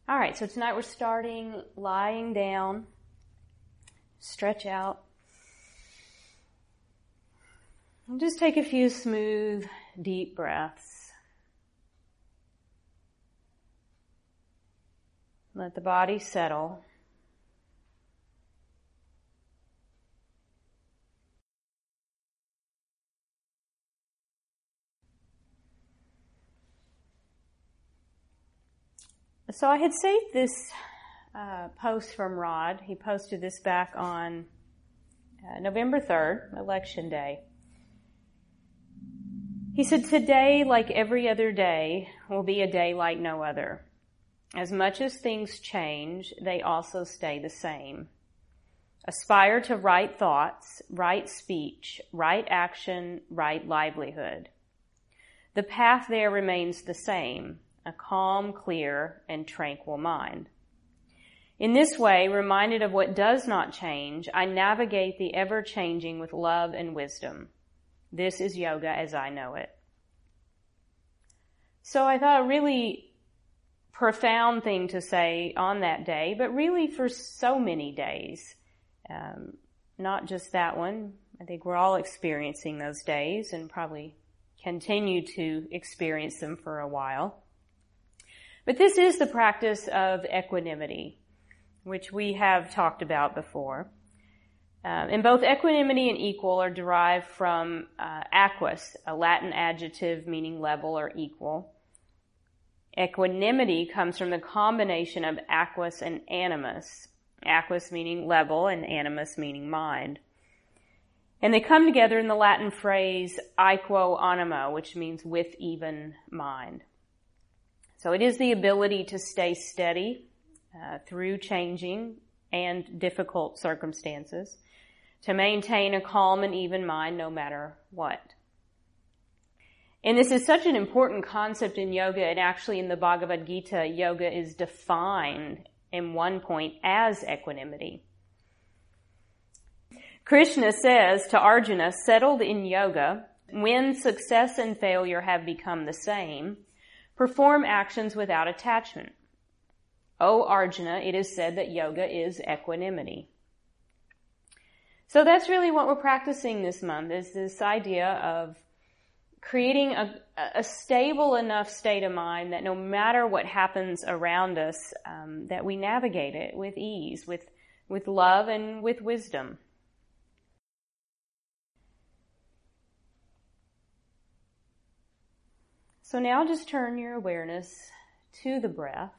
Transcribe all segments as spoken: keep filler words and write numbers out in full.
All right, so tonight we're starting lying down. Stretch out. And just take a few smooth, deep breaths. Let the body settle. So I had saved this uh, post from Rod. He posted this back on uh, November third, Election Day. He said, "Today, like every other day, will be a day like no other. As much as things change, they also stay the same. Aspire to right thoughts, right speech, right action, right livelihood. The path there remains the same. A calm, clear, and tranquil mind. In this way, reminded of what does not change, I navigate the ever-changing with love and wisdom. This is yoga as I know it." So I thought a really profound thing to say on that day, but really for so many days. Um, not just that one. I think we're all experiencing those days and probably continue to experience them for a while. But this is the practice of equanimity, which we have talked about before. Um, and both equanimity and equal are derived from uh, aquus, a Latin adjective meaning level or equal. Equanimity comes from the combination of aquus and animus, aquus meaning level and animus meaning mind. And they come together in the Latin phrase aequo animo, which means with even mind. So it is the ability to stay steady uh, through changing and difficult circumstances, to maintain a calm and even mind no matter what. And this is such an important concept in yoga, and actually in the Bhagavad Gita, yoga is defined in one point as equanimity. Krishna says to Arjuna, settled in yoga, when success and failure have become the same, perform actions without attachment. O Arjuna, it is said that yoga is equanimity. So that's really what we're practicing this month, is this idea of creating a, a stable enough state of mind that no matter what happens around us, um, that we navigate it with ease, with, with love and with wisdom. So now just turn your awareness to the breath.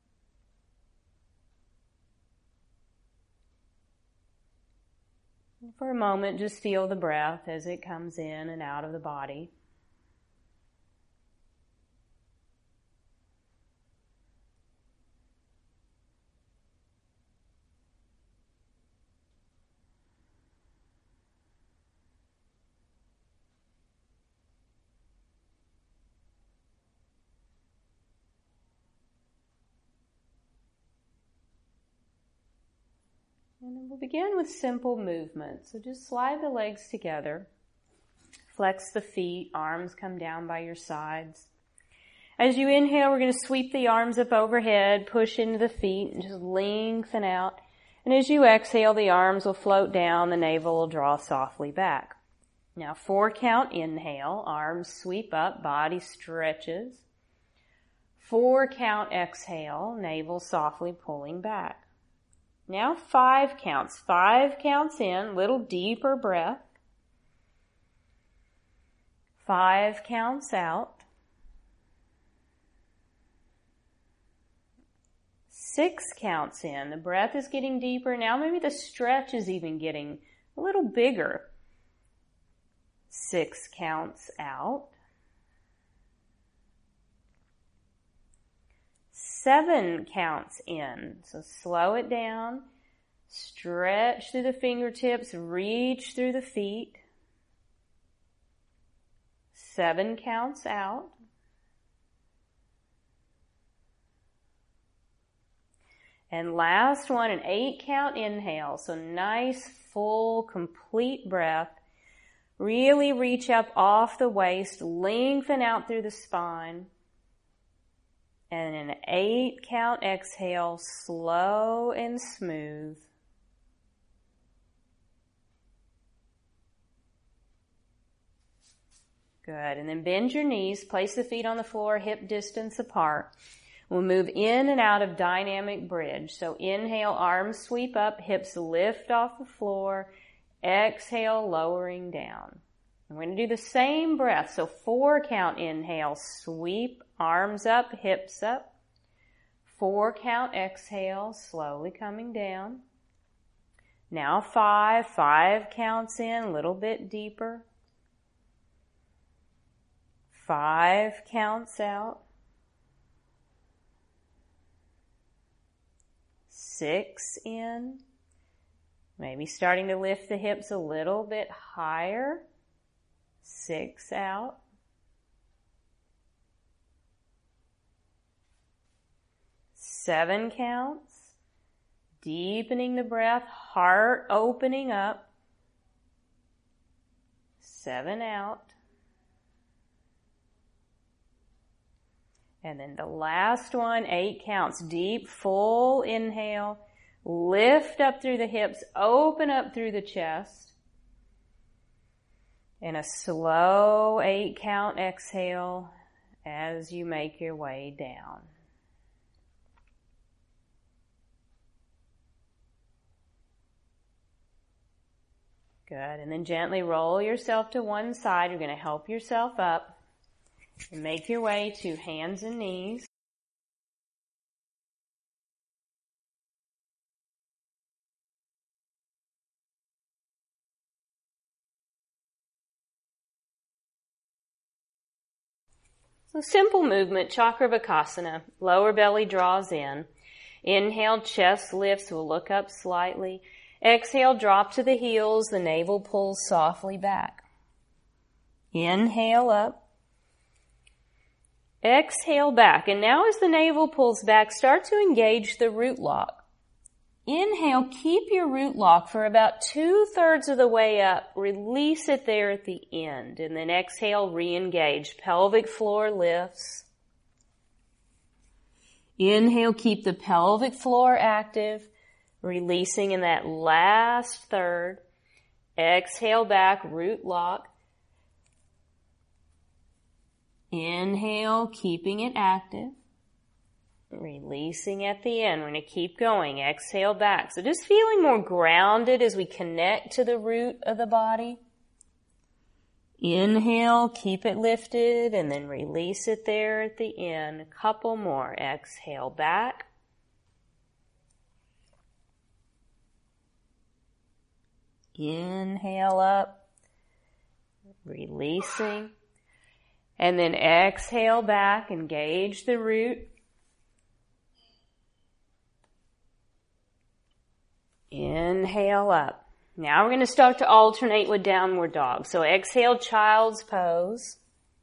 For a moment, just feel the breath as it comes in and out of the body. And then we'll begin with simple movement. So just slide the legs together. Flex the feet. Arms come down by your sides. As you inhale, we're going to sweep the arms up overhead, push into the feet, and just lengthen out. And as you exhale, the arms will float down. The navel will draw softly back. Now, four count inhale. Arms sweep up. Body stretches. Four count exhale. Navel softly pulling back. Now five counts. Five counts in, little deeper breath. Five counts out. Six counts in. The breath is getting deeper. Now maybe the stretch is even getting a little bigger. Six counts out. Seven counts in. So slow it down. Stretch through the fingertips. Reach through the feet. Seven counts out. And last one, an eight count inhale. So nice, full, complete breath. Really reach up off the waist. Lengthen out through the spine. And an eight count exhale, slow and smooth. Good. And then bend your knees, place the feet on the floor, hip distance apart. We'll move in and out of dynamic bridge. So inhale, arms sweep up, hips lift off the floor. Exhale, lowering down. I'm going to do the same breath. So four count inhale, sweep, arms up, hips up. Four count exhale, slowly coming down. Now five, five counts in, a little bit deeper. Five counts out. Six in. Maybe starting to lift the hips a little bit higher. Six out. Seven counts. Deepening the breath, heart opening up. Seven out. And then the last one, eight counts. Deep, full inhale. Lift up through the hips, open up through the chest. And a slow eight count exhale as you make your way down. Good. And then gently roll yourself to one side. You're going to help yourself up. And make your way to hands and knees. So simple movement, Chakravakasana. Lower belly draws in. Inhale, chest lifts. We'll look up slightly. Exhale, drop to the heels. The navel pulls softly back. Inhale up. Exhale back. And now as the navel pulls back, start to engage the root lock. Inhale, keep your root lock for about two-thirds of the way up. Release it there at the end. And then exhale, re-engage. Pelvic floor lifts. Inhale, keep the pelvic floor active. Releasing in that last third. Exhale back, root lock. Inhale, keeping it active. Releasing at the end. We're going to keep going. Exhale back. So just feeling more grounded as we connect to the root of the body. Inhale, keep it lifted, and then release it there at the end. A couple more. Exhale back. Inhale up. Releasing. And then exhale back, engage the root. Inhale up. Now we're going to start to alternate with downward dog. So exhale, child's pose.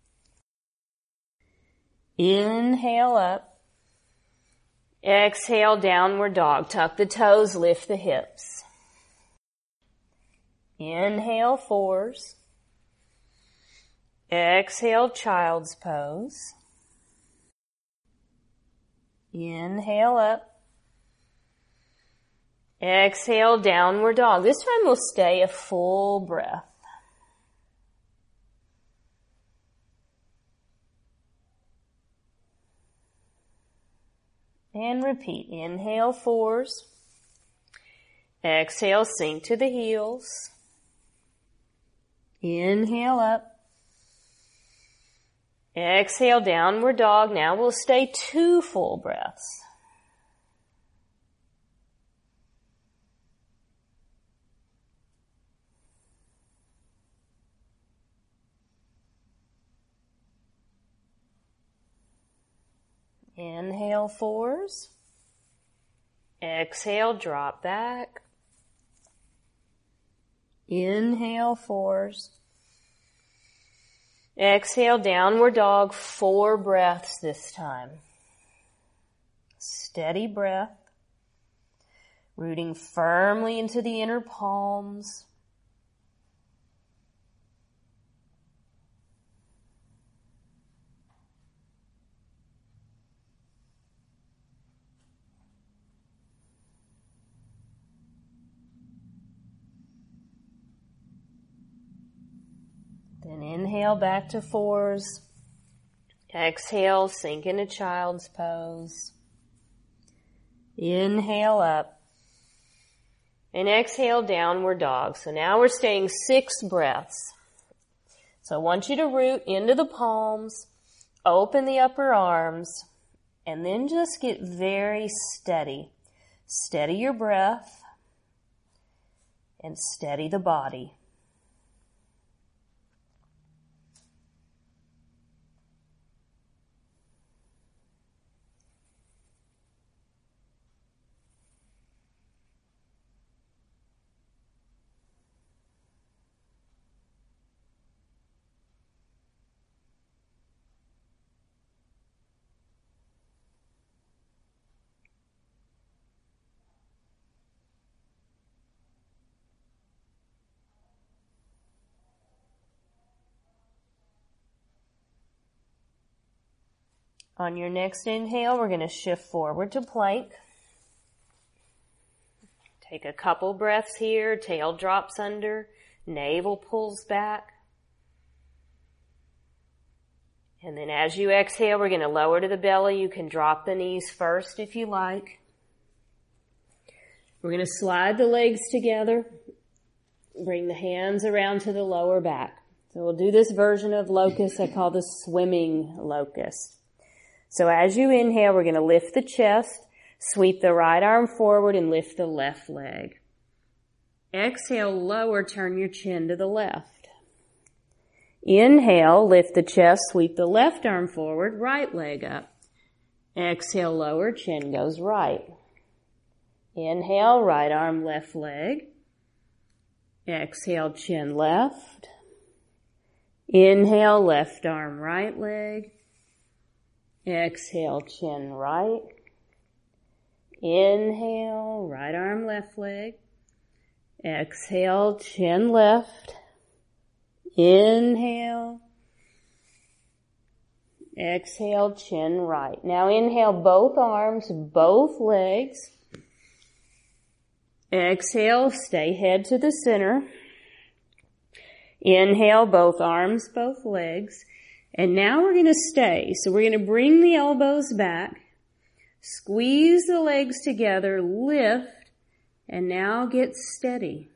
Inhale up. Exhale, downward dog. Tuck the toes, lift the hips. Inhale, fours. Exhale, child's pose. Inhale up. Exhale, downward dog. This time we'll stay a full breath. And repeat. Inhale, fours. Exhale, sink to the heels. Inhale up. Exhale, downward dog. Now we'll stay two full breaths. Inhale, fours. Exhale, drop back. Inhale, fours. Exhale, downward dog, four breaths this time. Steady breath. Rooting firmly into the inner palms. Inhale back to fours. Exhale, sink into child's pose. Inhale up. And exhale, downward dog. So now we're staying six breaths. So I want you to root into the palms, open the upper arms, and then just get very steady. Steady your breath and steady the body. On your next inhale, we're going to shift forward to plank. Take a couple breaths here. Tail drops under. Navel pulls back. And then as you exhale, we're going to lower to the belly. You can drop the knees first if you like. We're going to slide the legs together. Bring the hands around to the lower back. So we'll do this version of locust I call the swimming locust. So as you inhale, we're going to lift the chest, sweep the right arm forward, and lift the left leg. Exhale, lower, turn your chin to the left. Inhale, lift the chest, sweep the left arm forward, right leg up. Exhale, lower, chin goes right. Inhale, right arm, left leg. Exhale, chin left. Inhale, left arm, right leg. Exhale, chin right. Inhale, right arm, left leg. Exhale, chin left. Inhale. Exhale, chin right. Now inhale both arms, both legs. Exhale, stay head to the center. Inhale, both arms, both legs. And now we're going to stay. So we're going to bring the elbows back, squeeze the legs together, lift, and now get steady.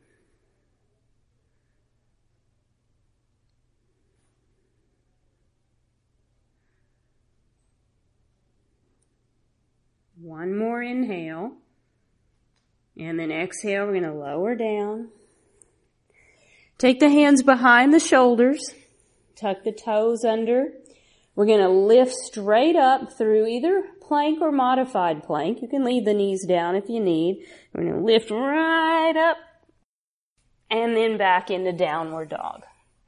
One more inhale. And then exhale, we're going to lower down. Take the hands behind the shoulders. Tuck the toes under. We're going to lift straight up through either plank or modified plank. You can leave the knees down if you need. We're going to lift right up and then back into downward dog.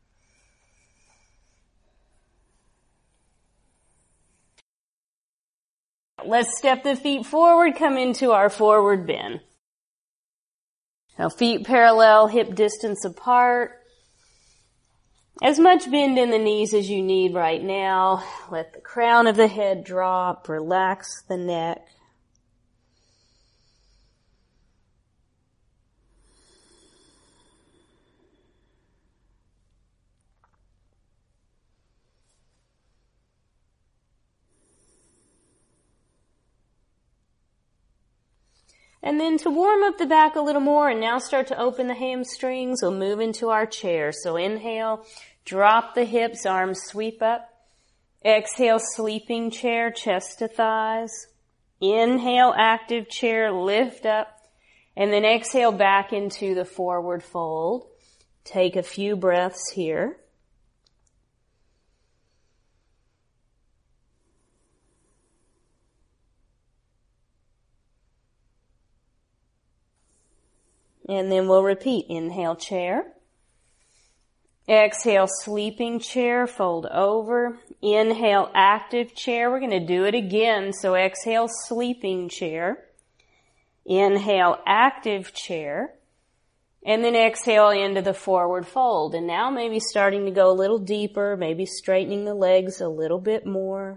Let's step the feet forward, come into our forward bend. Now feet parallel, hip distance apart. As much bend in the knees as you need right now. Let the crown of the head drop. Relax the neck. And then to warm up the back a little more and now start to open the hamstrings, we'll move into our chair. So inhale, drop the hips, arms sweep up. Exhale, sleeping chair, chest to thighs. Inhale, active chair, lift up. And then exhale back into the forward fold. Take a few breaths here. And then we'll repeat. Inhale, chair. Exhale, sleeping chair, fold over. Inhale, active chair. We're going to do it again. So exhale, sleeping chair. Inhale, active chair. And then exhale into the forward fold. And now maybe starting to go a little deeper, maybe straightening the legs a little bit more.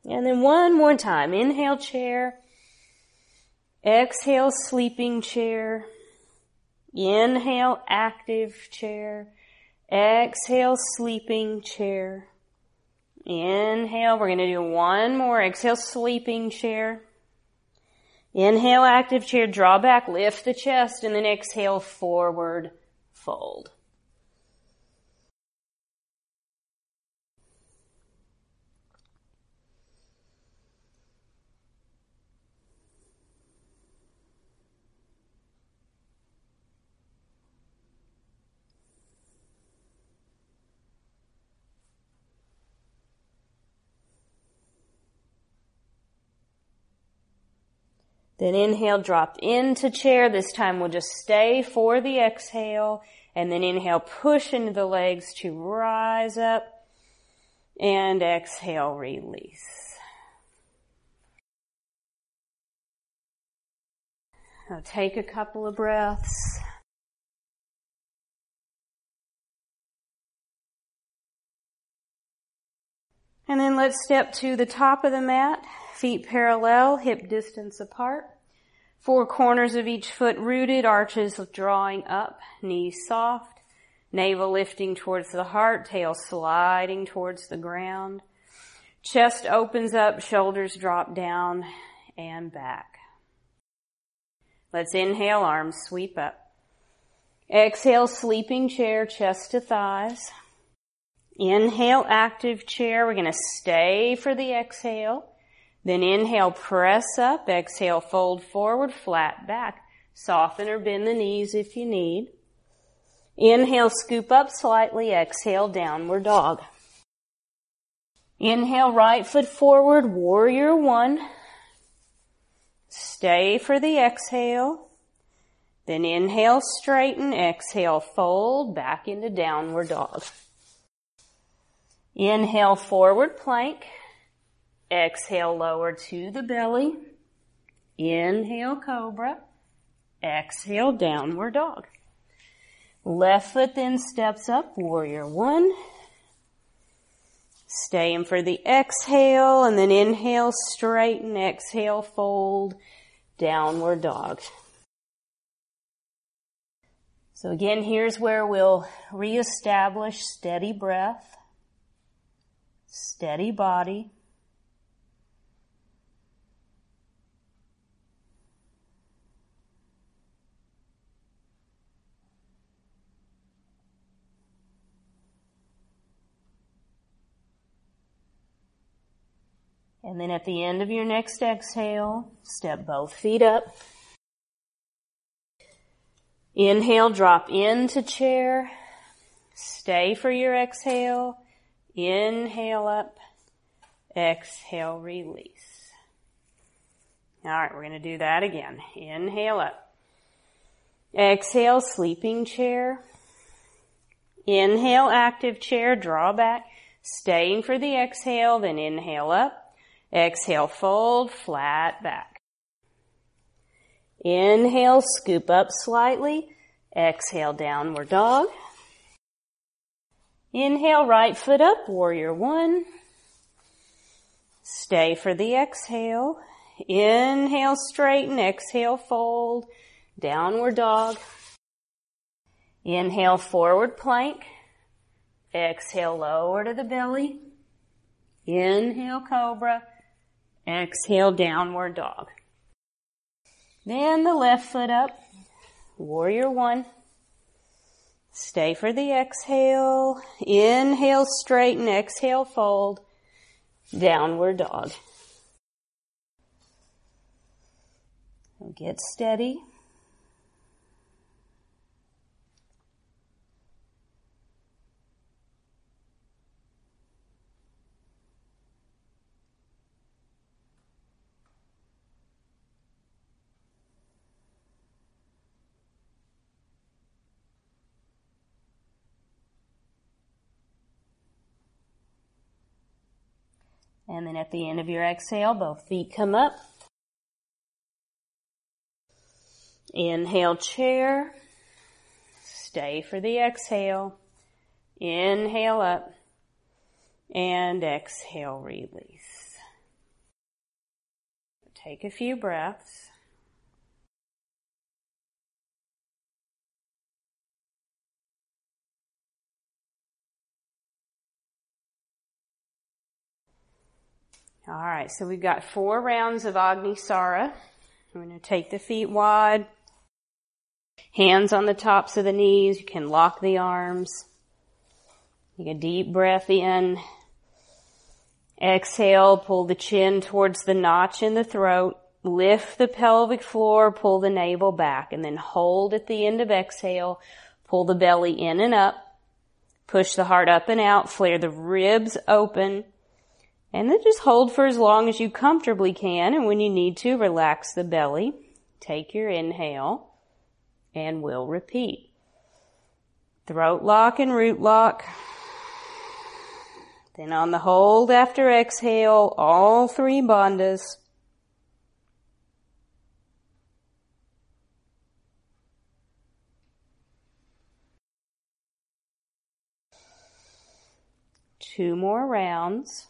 And then one more time. Inhale, chair. Exhale, sleeping chair. Inhale, active chair. Exhale, sleeping chair. Inhale, we're going to do one more. Exhale, sleeping chair. Inhale, active chair, draw back, lift the chest, and then exhale, forward fold. Then inhale, drop into chair. This time we'll just stay for the exhale. And then inhale, push into the legs to rise up. And exhale, release. Now take a couple of breaths. And then let's step to the top of the mat. Feet parallel, hip distance apart. Four corners of each foot rooted, arches drawing up, knees soft, navel lifting towards the heart, tail sliding towards the ground. Chest opens up, shoulders drop down and back. Let's inhale, arms sweep up. Exhale, sleeping chair, chest to thighs. Inhale, active chair. We're going to stay for the exhale. Then inhale, press up. Exhale, fold forward, flat back. Soften or bend the knees if you need. Inhale, scoop up slightly. Exhale, downward dog. Inhale, right foot forward, warrior one. Stay for the exhale. Then inhale, straighten. Exhale, fold back into downward dog. Inhale, forward plank. Exhale, lower to the belly. Inhale, cobra. Exhale, downward dog. Left foot then steps up, warrior one. Staying for the exhale, and then inhale, straighten. Exhale, fold, downward dog. So again, here's where we'll reestablish steady breath, steady body. And then at the end of your next exhale, step both feet up. Inhale, drop into chair. Stay for your exhale. Inhale up. Exhale, release. All right, we're going to do that again. Inhale up. Exhale, sleeping chair. Inhale, active chair, draw back. Staying for the exhale, then inhale up. Exhale, fold, flat back. Inhale, scoop up slightly. Exhale, downward dog. Inhale, right foot up, warrior one. Stay for the exhale. Inhale, straighten. Exhale, fold, downward dog. Inhale, forward plank. Exhale, lower to the belly. Inhale, cobra. Exhale, downward dog. Then the left foot up, warrior one. Stay for the exhale. Inhale, straighten. Exhale, fold, downward dog. Get steady. And then at the end of your exhale, both feet come up. Inhale, chair. Stay for the exhale. Inhale up. And exhale, release. Take a few breaths. All right, so we've got four rounds of Agnisara. We're going to take the feet wide, hands on the tops of the knees. You can lock the arms. Take a deep breath in. Exhale, pull the chin towards the notch in the throat. Lift the pelvic floor, pull the navel back, and then hold at the end of exhale. Pull the belly in and up. Push the heart up and out. Flare the ribs open. And then just hold for as long as you comfortably can. And when you need to, relax the belly. Take your inhale. And we'll repeat. Throat lock and root lock. Then on the hold after exhale, all three bandhas. Two more rounds.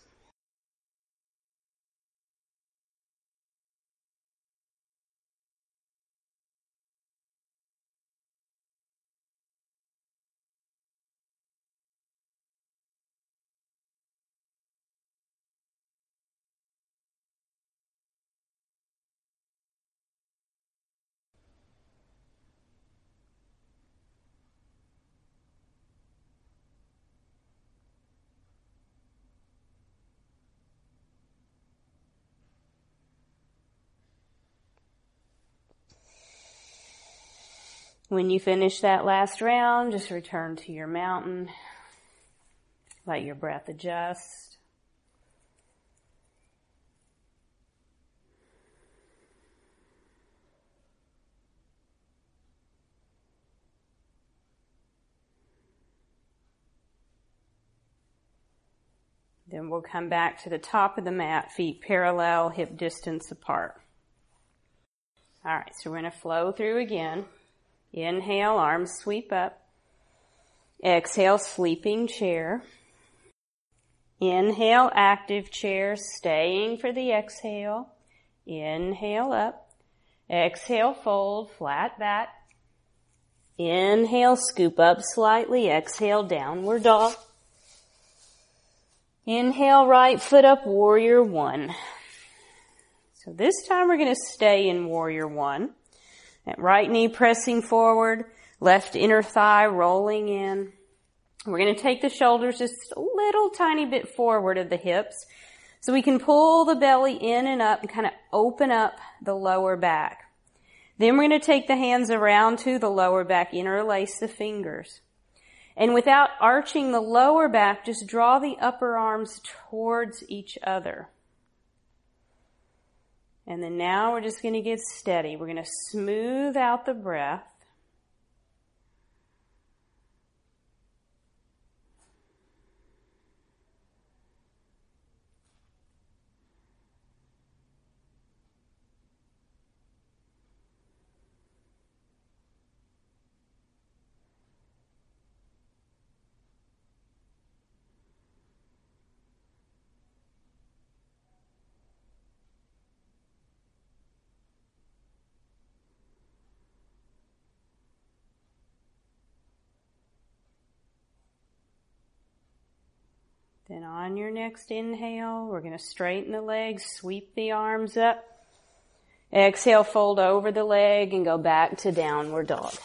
When you finish that last round, just return to your mountain. Let your breath adjust. Then we'll come back to the top of the mat, feet parallel, hip distance apart. All right, so we're going to flow through again. Inhale, arms sweep up. Exhale, sleeping chair. Inhale, active chair, staying for the exhale. Inhale up. Exhale, fold, flat back. Inhale, scoop up slightly. Exhale, downward dog. Inhale, right foot up, warrior one. So this time we're going to stay in warrior one. That right knee pressing forward, left inner thigh rolling in. We're going to take the shoulders just a little tiny bit forward of the hips so we can pull the belly in and up and kind of open up the lower back. Then we're going to take the hands around to the lower back, interlace the fingers. And without arching the lower back, just draw the upper arms towards each other. And then now we're just going to get steady. We're going to smooth out the breath. Then on your next inhale, we're going to straighten the legs, sweep the arms up. Exhale, fold over the leg and go back to downward dog.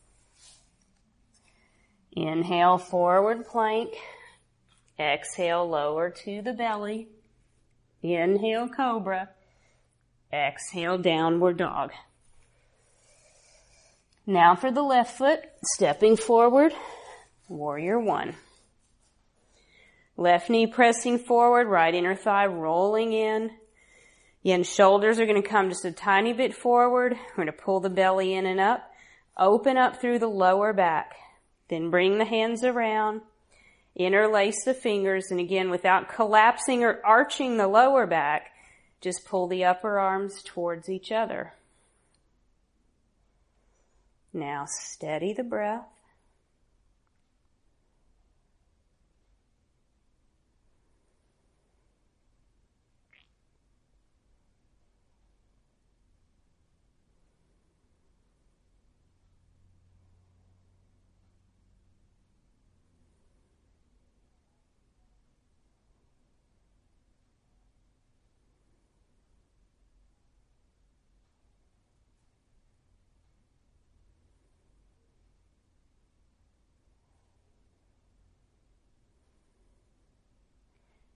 Inhale, forward plank. Exhale, lower to the belly. Inhale, cobra. Exhale, downward dog. Now for the left foot, stepping forward, warrior one. Left knee pressing forward, right inner thigh rolling in. Again, shoulders are going to come just a tiny bit forward. We're going to pull the belly in and up. Open up through the lower back. Then bring the hands around. Interlace the fingers. And again, without collapsing or arching the lower back, just pull the upper arms towards each other. Now steady the breath.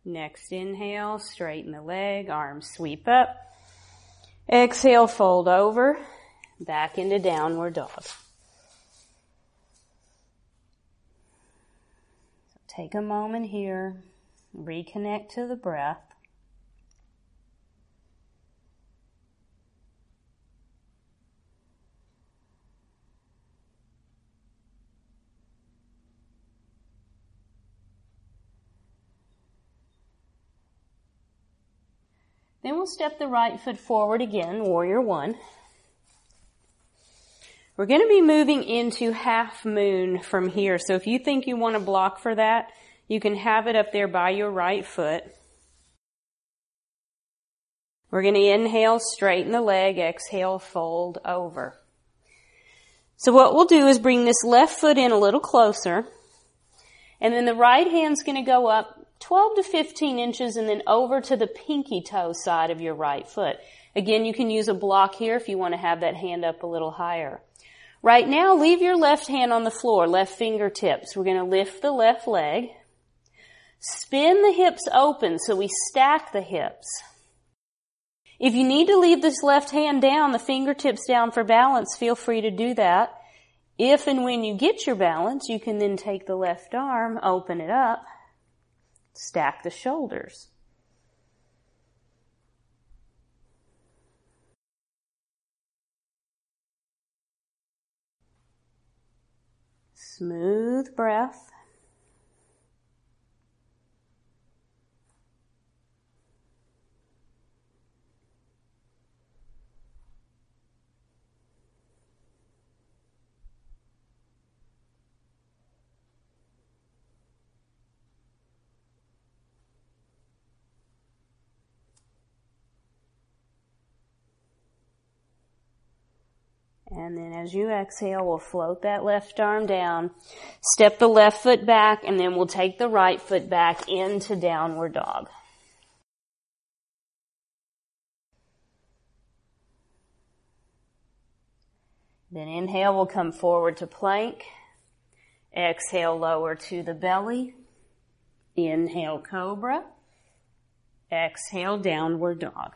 Next inhale, straighten the leg, arms sweep up. Exhale, fold over, back into downward dog. So take a moment here, reconnect to the breath. Then we'll step the right foot forward again, warrior one. We're going to be moving into half moon from here. So if you think you want to block for that, you can have it up there by your right foot. We're going to inhale, straighten the leg, exhale, fold over. So what we'll do is bring this left foot in a little closer, and then the right hand's going to go up twelve to fifteen inches and then over to the pinky toe side of your right foot. Again, you can use a block here if you want to have that hand up a little higher. Right now, leave your left hand on the floor, left fingertips. We're going to lift the left leg. Spin the hips open so we stack the hips. If you need to leave this left hand down, the fingertips down for balance, feel free to do that. If and when you get your balance, you can then take the left arm, open it up, stack the shoulders. Smooth breath. And then as you exhale, we'll float that left arm down, step the left foot back, and then we'll take the right foot back into downward dog. Then inhale, we'll come forward to plank. Exhale, lower to the belly. Inhale, cobra. Exhale, downward dog.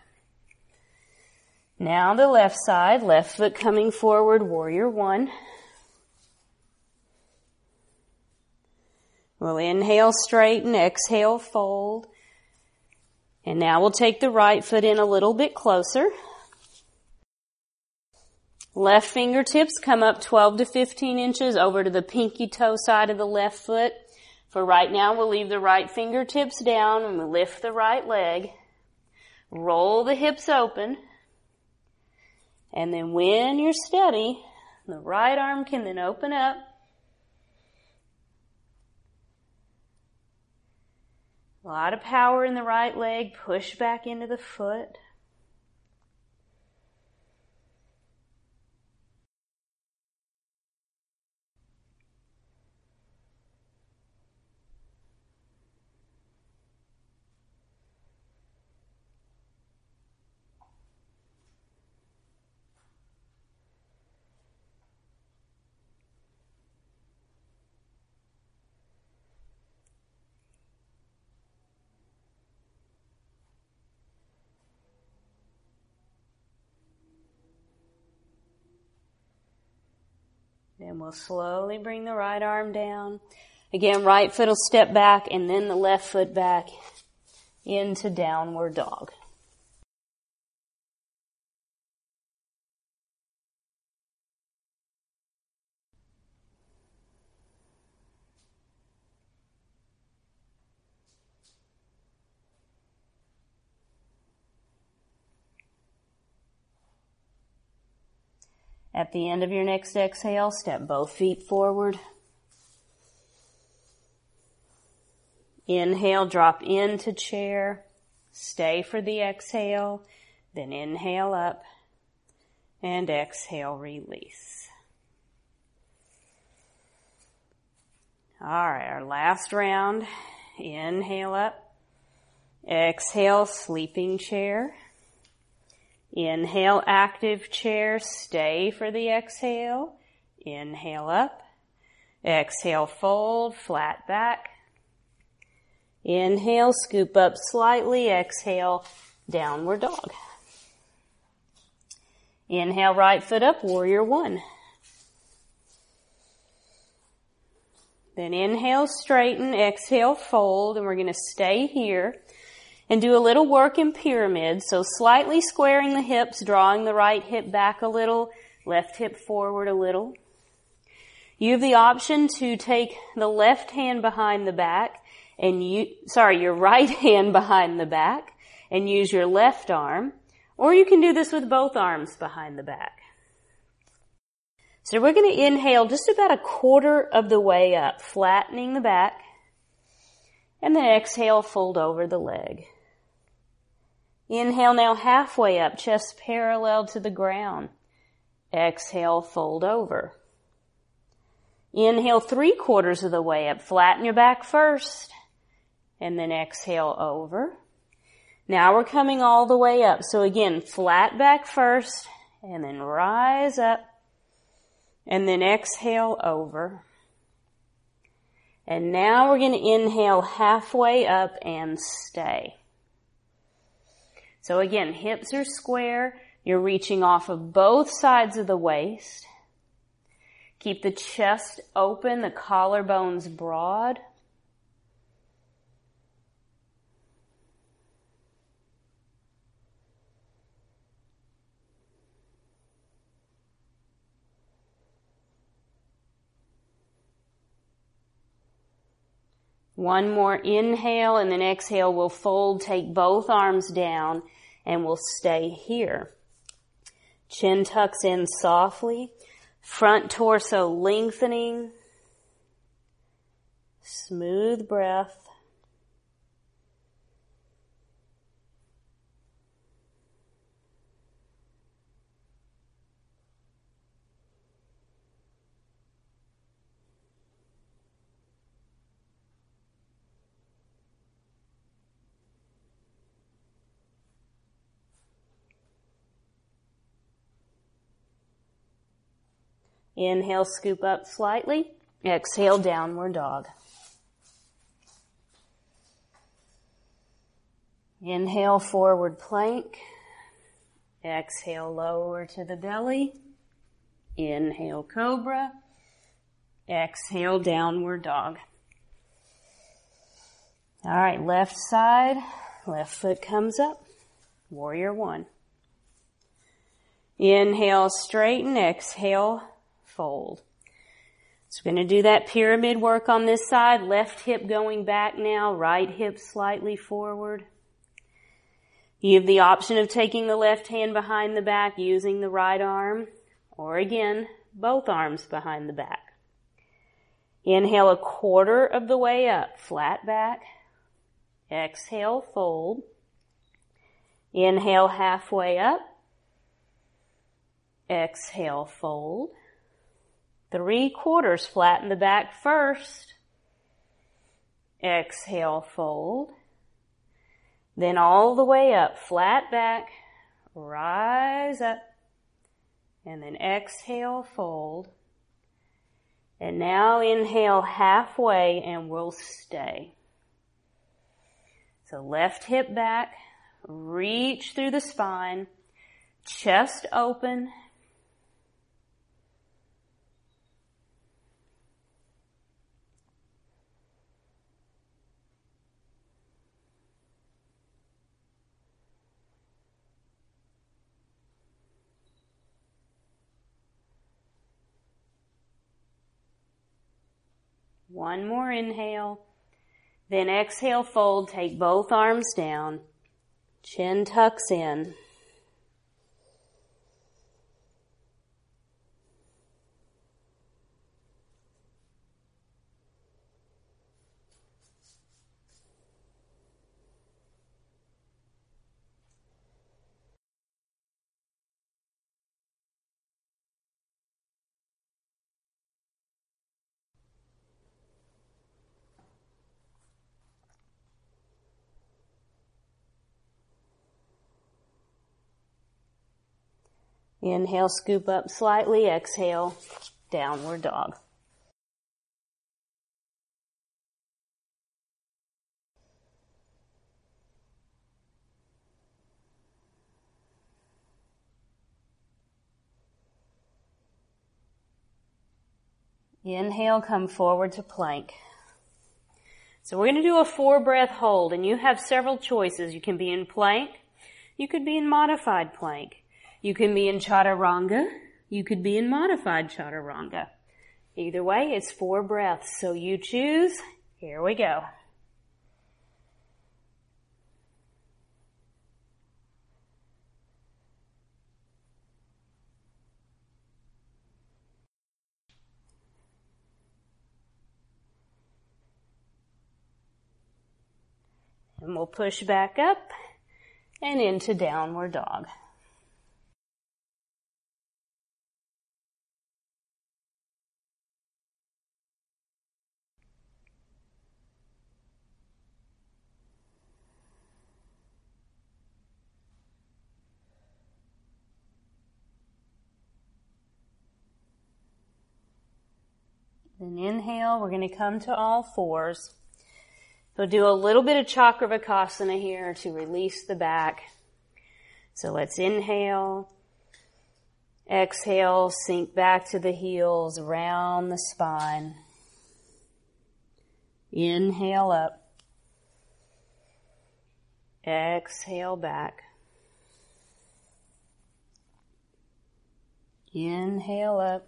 Now the left side, left foot coming forward, warrior one. We'll inhale, straighten, exhale, fold. And now we'll take the right foot in a little bit closer. Left fingertips come up twelve to fifteen inches over to the pinky toe side of the left foot. For right now, we'll leave the right fingertips down and we'll lift the right leg. Roll the hips open. And then when you're steady, the right arm can then open up. A lot of power in the right leg. Push back into the foot. Then we'll slowly bring the right arm down. Again, right foot will step back and then the left foot back into downward dog. At the end of your next exhale, step both feet forward. Inhale, drop into chair. Stay for the exhale. Then inhale up. And exhale, release. All right, our last round. Inhale up. Exhale, sleeping chair. Inhale, active chair. Stay for the exhale. Inhale up. Exhale, fold, flat back. Inhale, scoop up slightly. Exhale, downward dog. Inhale, right foot up, warrior one. Then inhale, straighten. Exhale, fold. And we're going to stay here and do a little work in pyramid. So slightly squaring the hips, drawing the right hip back a little, left hip forward a little. You have the option to take the left hand behind the back and you, sorry, your right hand behind the back and use your left arm. Or you can do this with both arms behind the back. So we're going to inhale just about a quarter of the way up, flattening the back. And then exhale, fold over the leg. Inhale now halfway up, chest parallel to the ground. Exhale, fold over. Inhale three quarters of the way up, flatten your back first. And then exhale over. Now we're coming all the way up. So again, flat back first, and then rise up, and then exhale over. And now we're going to inhale halfway up and stay. So again, hips are square. You're reaching off of both sides of the waist. Keep the chest open, the collarbones broad. One more inhale and then exhale. We'll fold, take both arms down, and we'll stay here. Chin tucks in softly. Front torso lengthening. Smooth breath. Inhale, scoop up slightly. Exhale, downward dog. Inhale, forward plank. Exhale, lower to the belly. Inhale, cobra. Exhale, downward dog. All right, left side. Left foot comes up. Warrior one. Inhale, straighten. Exhale, fold. So we're going to do that pyramid work on this side. Left hip going back now. Right hip slightly forward. You have the option of taking the left hand behind the back, using the right arm. Or again, both arms behind the back. Inhale a quarter of the way up. Flat back. Exhale, fold. Inhale halfway up. Exhale, fold. Three quarters, flatten the back first. Exhale, fold. Then all the way up, flat back, rise up. And then exhale, fold. And now inhale halfway and we'll stay. So left hip back, reach through the spine, chest open. One more inhale. Then exhale, fold, take both arms down. Chin tucks in. Inhale, scoop up slightly. Exhale, downward dog. Inhale, come forward to plank. So we're going to do a four breath hold, and you have several choices. You can be in plank. You could be in modified plank. You can be in chaturanga. You could be in modified chaturanga. Either way, it's four breaths. So you choose. Here we go. And we'll push back up and into downward dog. Then inhale, we're going to come to all fours. So do a little bit of Chakravakasana here to release the back. So let's inhale. Exhale, sink back to the heels, around the spine. Inhale up. Exhale back. Inhale up.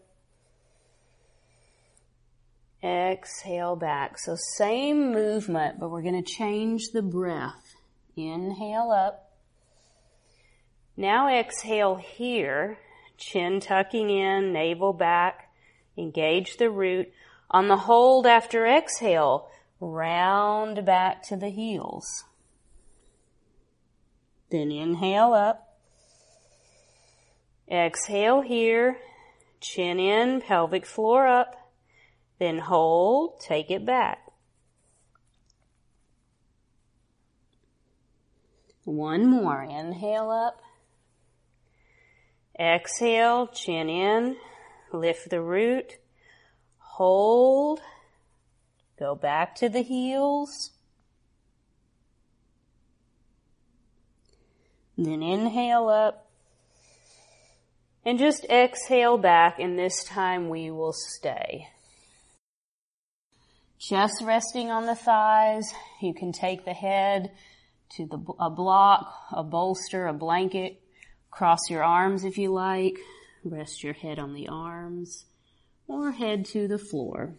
Exhale back. So same movement, but we're going to change the breath. Inhale up. Now exhale here. Chin tucking in, navel back. Engage the root. On the hold after exhale, round back to the heels. Then inhale up. Exhale here. Chin in, pelvic floor up. Then hold, take it back. One more. Inhale up. Exhale, chin in, lift the root, hold, go back to the heels. Then inhale up. And just exhale back, and this time we will stay. Chest resting on the thighs. You can take the head to the, a block, a bolster, a blanket. Cross your arms if you like. Rest your head on the arms or head to the floor.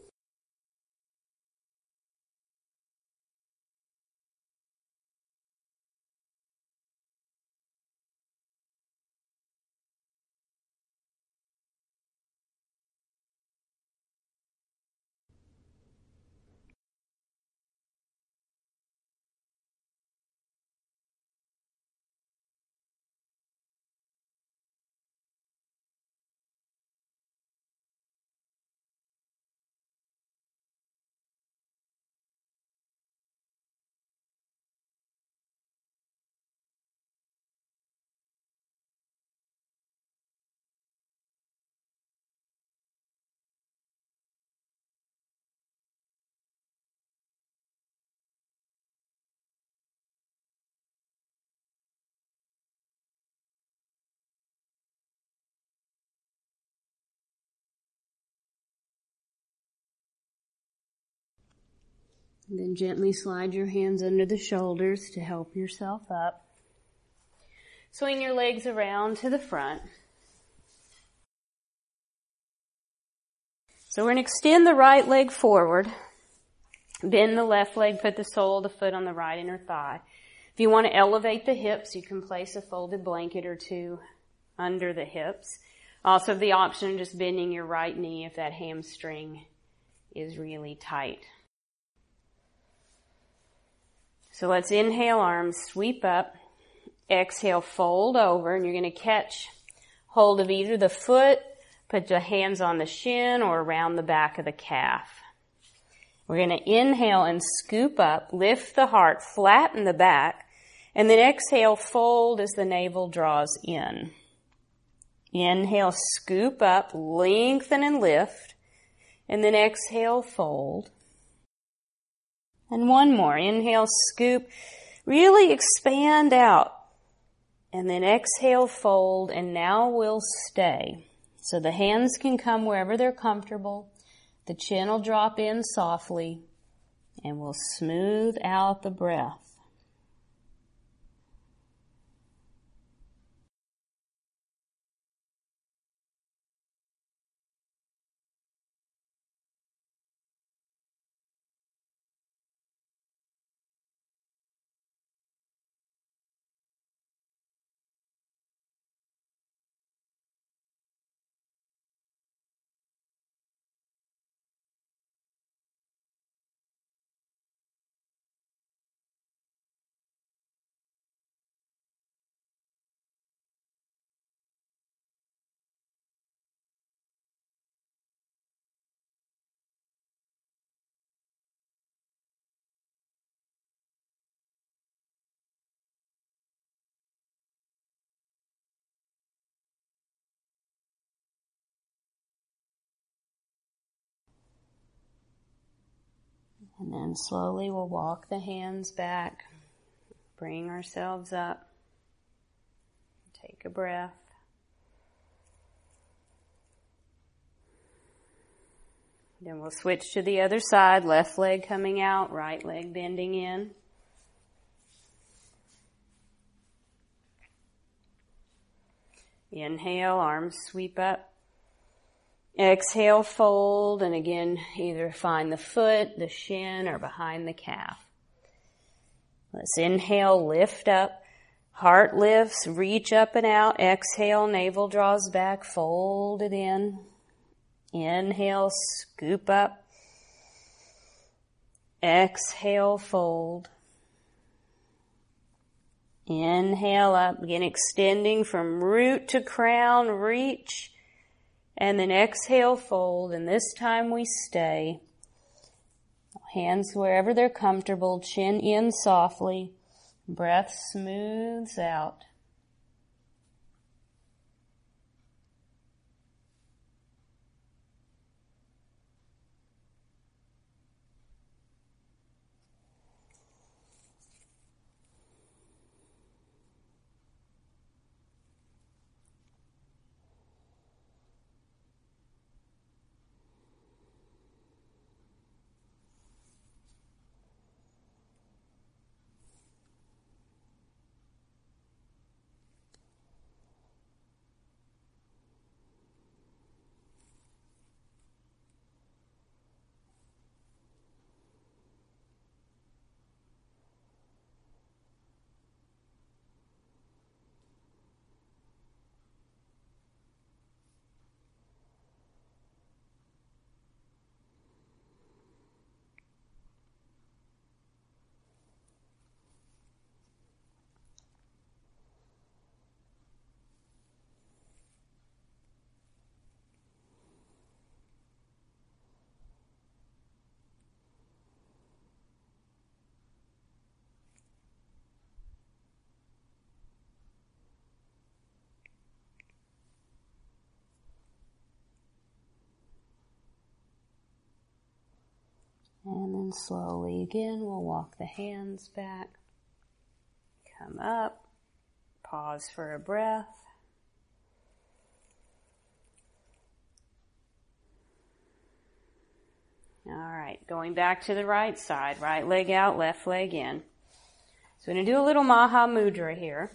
And then gently slide your hands under the shoulders to help yourself up. Swing your legs around to the front. So we're going to extend the right leg forward. Bend the left leg, put the sole of the foot on the right inner thigh. If you want to elevate the hips, you can place a folded blanket or two under the hips. Also the option of just bending your right knee if that hamstring is really tight. So let's inhale, arms sweep up. Exhale, fold over, and you're going to catch hold of either the foot, put your hands on the shin or around the back of the calf. We're going to inhale and scoop up, lift the heart, flatten the back, and then exhale, fold as the navel draws in. Inhale, scoop up, lengthen and lift, and then exhale, fold. And one more. Inhale, scoop, really expand out. And then exhale, fold, and now we'll stay. So the hands can come wherever they're comfortable. The chin will drop in softly, and we'll smooth out the breath. And then slowly we'll walk the hands back, bring ourselves up, take a breath. Then we'll switch to the other side, left leg coming out, right leg bending in. Inhale, arms sweep up. Exhale, fold, and again, either find the foot, the shin, or behind the calf. Let's inhale, lift up. Heart lifts, reach up and out. Exhale, navel draws back, fold it in. Inhale, scoop up. Exhale, fold. Inhale up, again extending from root to crown, reach. And then exhale, fold, and this time we stay. Hands wherever they're comfortable, chin in softly. Breath smooths out. And then slowly again, we'll walk the hands back. Come up. Pause for a breath. All right, going back to the right side. Right leg out, left leg in. So we're going to do a little Maha Mudra here.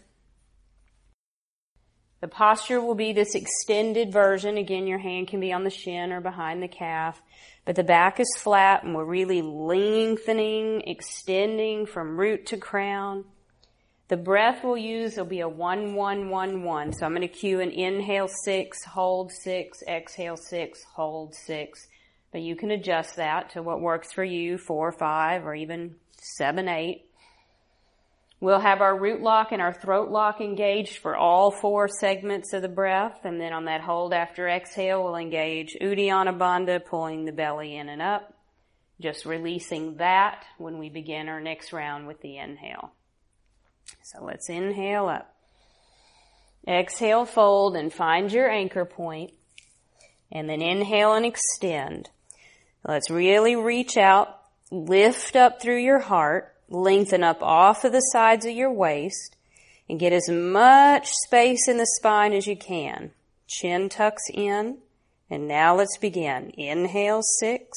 The posture will be this extended version. Again, your hand can be on the shin or behind the calf. But the back is flat and we're really lengthening, extending from root to crown. The breath we'll use will be a one, one, one, one. So I'm going to cue an inhale six, hold six, exhale six, hold six. But you can adjust that to what works for you, four, five, or even seven, eight. We'll have our root lock and our throat lock engaged for all four segments of the breath. And then on that hold after exhale, we'll engage Uddiyana Bandha, pulling the belly in and up. Just releasing that when we begin our next round with the inhale. So let's inhale up. Exhale, fold, and find your anchor point. And then inhale and extend. Let's really reach out, lift up through your heart. Lengthen up off of the sides of your waist and get as much space in the spine as you can. Chin tucks in, And now let's begin. Inhale, six.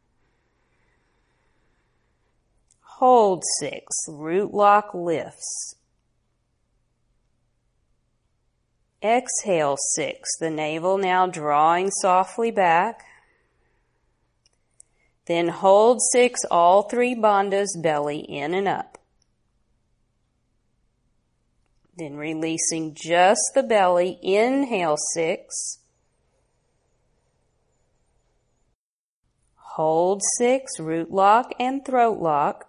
Hold six. Root lock lifts. Exhale, six. The navel now drawing softly back. Then hold six, all three bandhas, belly in and up. Then releasing just the belly. Inhale, six. Hold six, root lock and throat lock.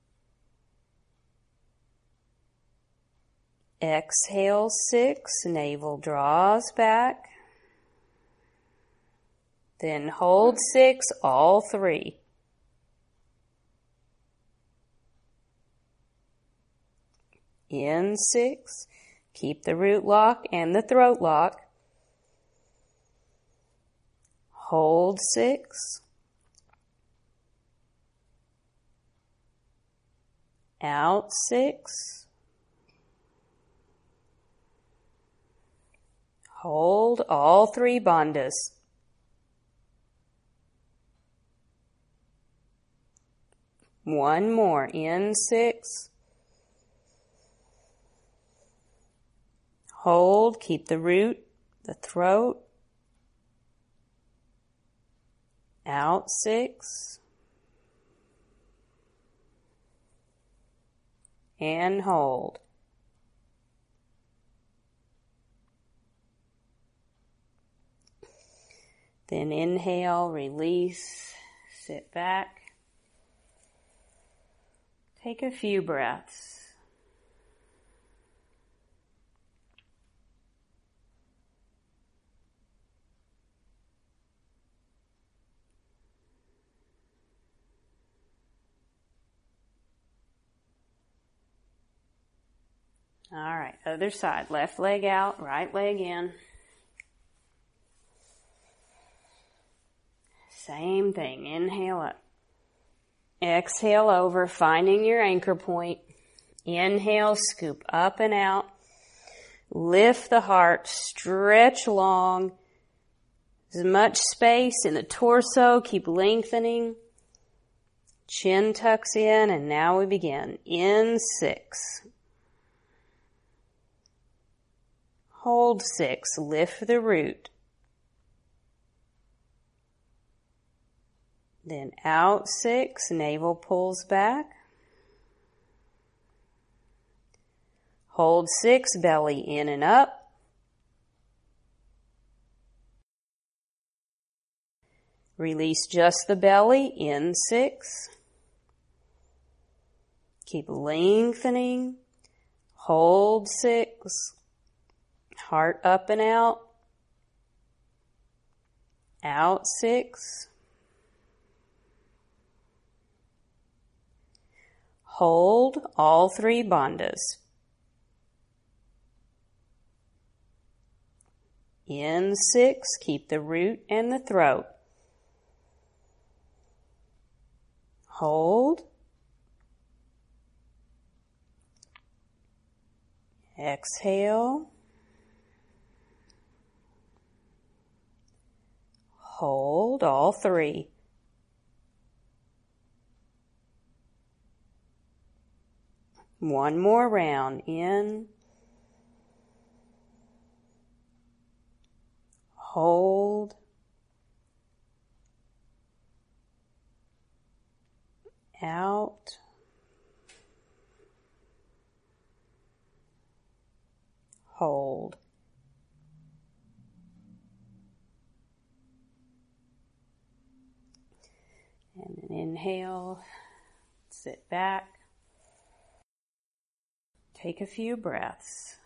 Exhale, six, navel draws back. Then hold six, all three. In six, keep the root lock and the throat lock. Hold six. Out six. Hold all three bandhas. One more. In six. Hold. Keep the root, the throat. Out six. And hold. Then inhale, release, sit back. Take a few breaths. All right, other side. Left leg out, right leg in. Same thing. Inhale up. Exhale over, finding your anchor point. Inhale, scoop up and out. Lift the heart, stretch long. As much space in the torso, keep lengthening. Chin tucks in, and now we begin. In six. Hold six, lift the root. Then out six, navel pulls back. Hold six, belly in and up. Release just the belly, in six. Keep lengthening. Hold six. Heart up and out. Out six. Hold all three bandhas. In six, keep the root and the throat. Hold. Exhale. Hold all three. One more round. In. Hold. Out. Hold. And then inhale, sit back. Take a few breaths.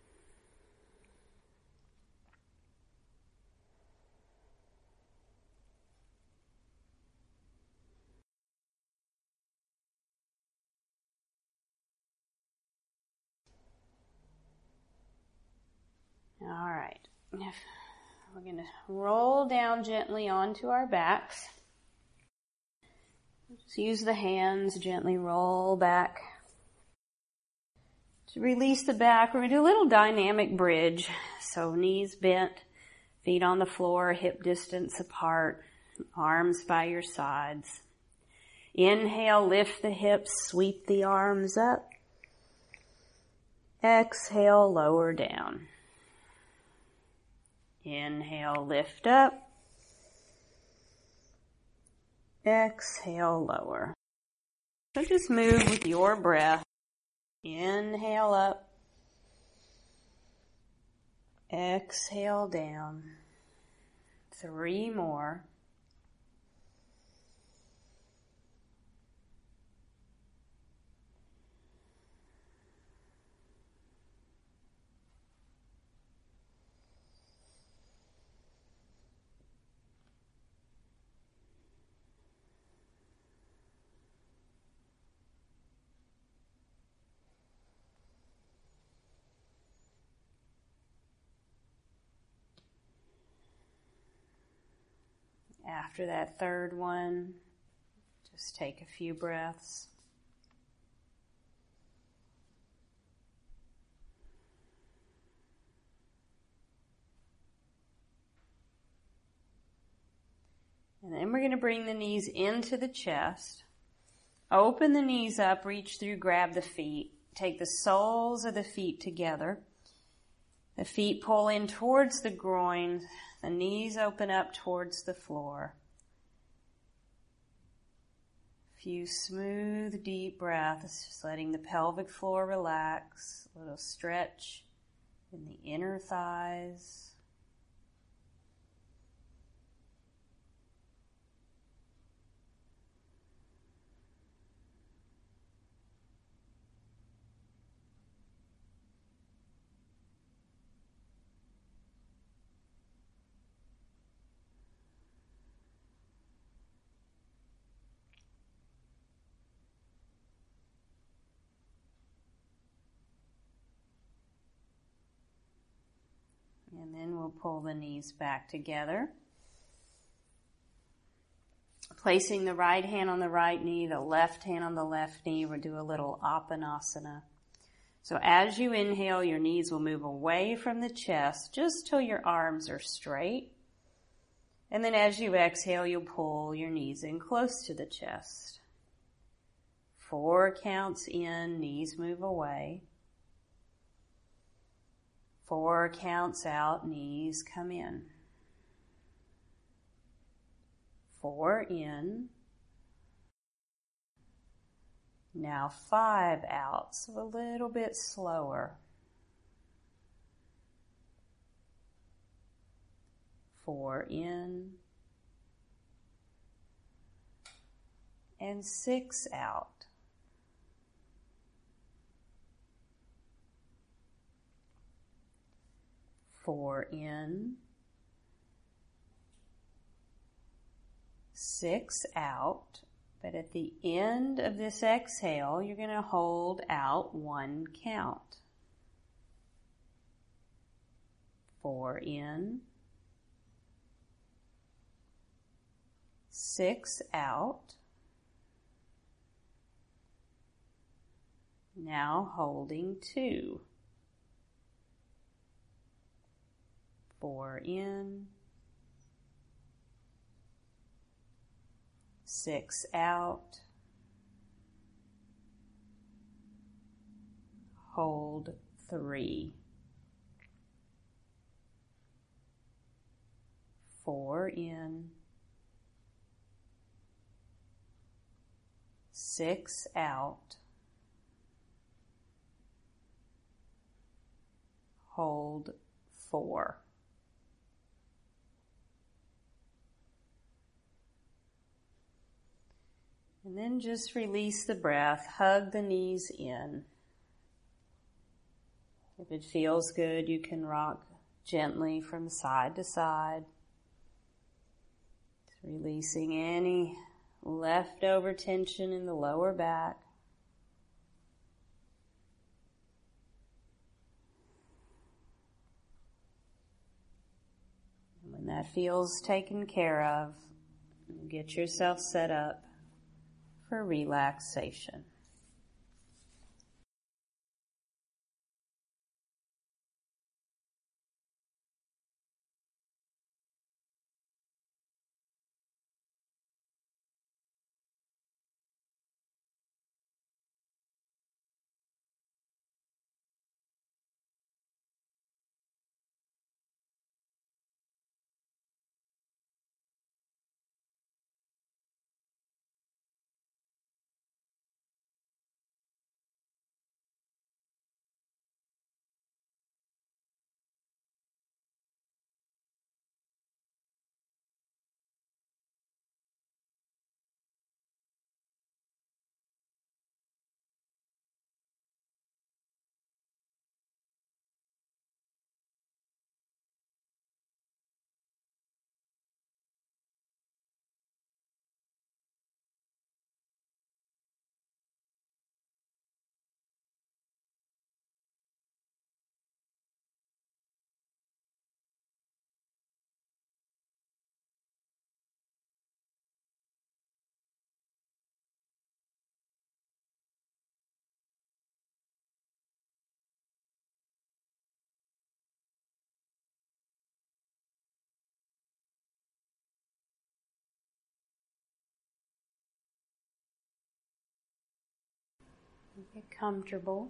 All right. We're going to roll down gently onto our backs. Just use the hands, gently roll back. To release the back, we're going to do a little dynamic bridge. So knees bent, Feet on the floor, hip distance apart, arms by your sides. Inhale, lift the hips, sweep the arms up. Exhale, lower down. Inhale, lift up. Exhale, lower. So just move with your breath. Inhale up. Exhale down. Three more. After that third one, just take a few breaths. And then we're going to bring the knees into the chest. Open the knees up, reach through, grab the feet. Take the soles of the feet together. The feet pull in towards the groin. The knees open up towards the floor. A few smooth, deep breaths, just letting the pelvic floor relax. A little stretch in the inner thighs. And then we'll pull the knees back together. Placing the right hand on the right knee, the left hand on the left knee, we'll do a little Apanasana. So as you inhale, your knees will move away from the chest just till your arms are straight. And then as you exhale, you'll pull your knees in close to the chest. Four counts in, knees move away. Four counts out, knees come in. Four in. Now five out, so a little bit slower. Four in. And six out. Four in, six out, but at the end of this exhale, you're going to hold out one count. Four in, six out. Now holding two. Four in, six out, hold three, four in, six out, hold four. And then just release the breath, hug the knees in. If it feels good, you can rock gently from side to side. Releasing any leftover tension in the lower back. And when that feels taken care of, get yourself set up for relaxation. Get comfortable.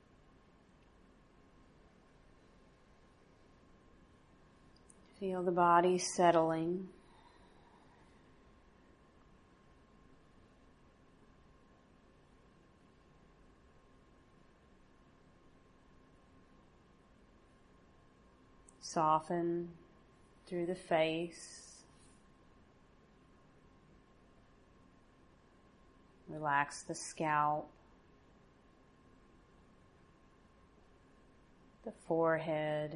Feel the body settling. Soften through the face. Relax the scalp, the forehead,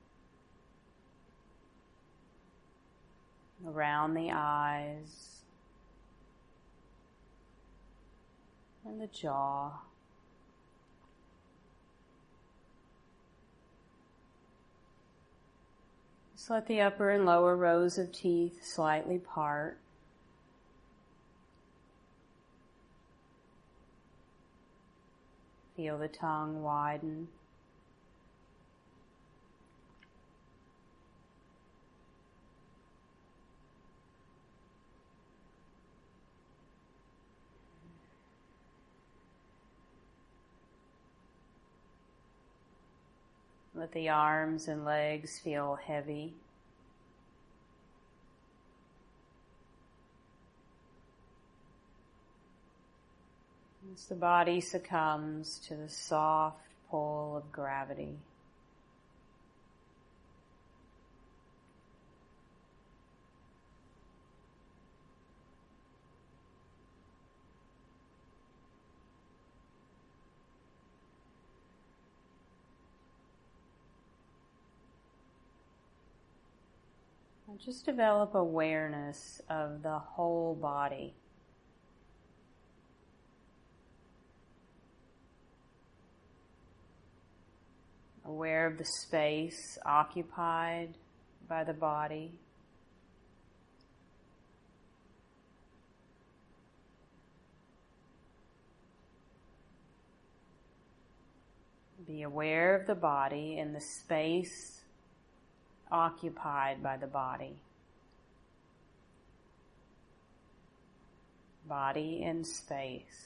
around the eyes, and the jaw. Just let the upper and lower rows of teeth slightly part. Feel the tongue widen. Let the arms and legs feel heavy. As the body succumbs to the soft pull of gravity. And just develop awareness of the whole body. Aware of the space occupied by the body. Be aware of the body and the space occupied by the body. Body and space.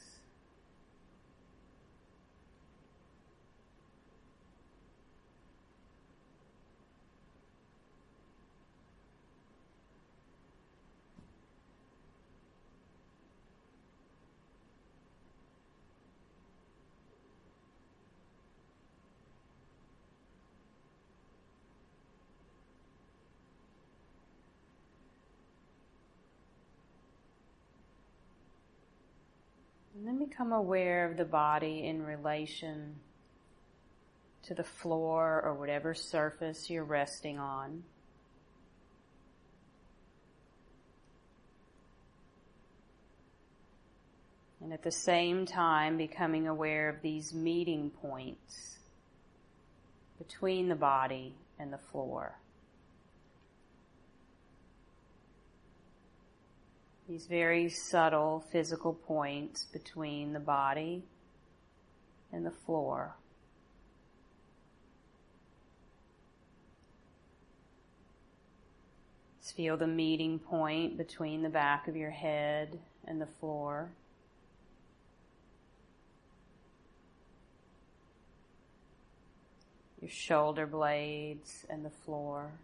And then become aware of the body in relation to the floor or whatever surface you're resting on. And at the same time, becoming aware of these meeting points between the body and the floor. These very subtle physical points between the body and the floor. Just feel the meeting point between the back of your head and the floor. Your shoulder blades and the floor.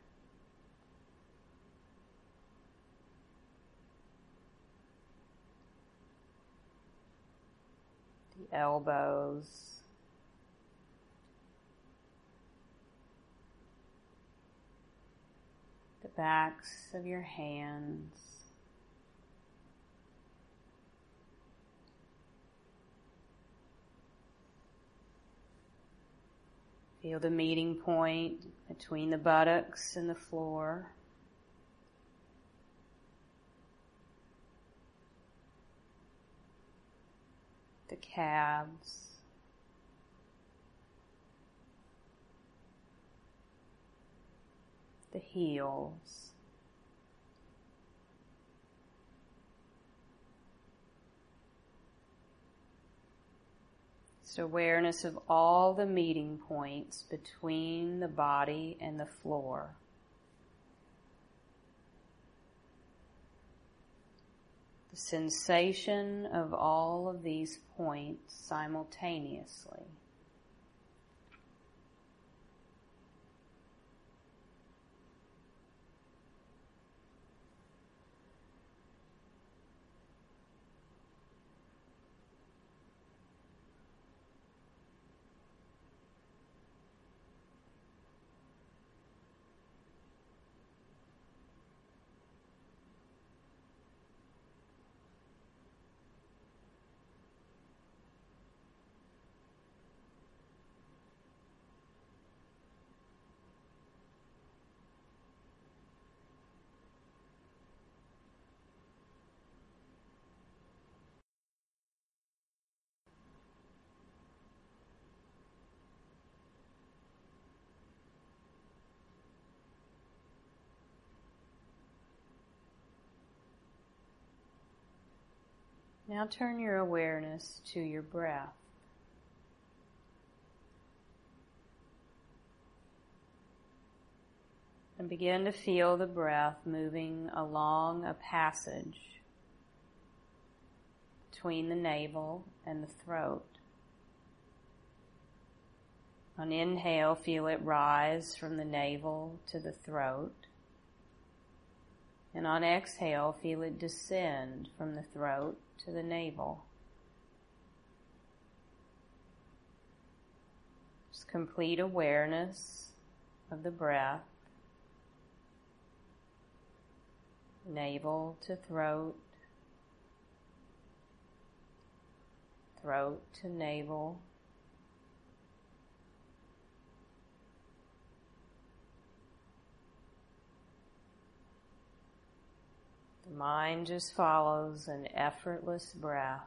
The elbows. The backs of your hands. Feel the meeting point between the buttocks and the floor. The calves. The heels. Just awareness of all the meeting points between the body and the floor. the sensation of all of these points simultaneously. Now turn your awareness to your breath. And begin to feel the breath moving along a passage between the navel and the throat. On inhale, feel it rise from the navel to the throat. And on exhale, feel it descend from the throat to the navel. Just complete awareness of the breath, navel to throat, throat to navel. The mind just follows an effortless breath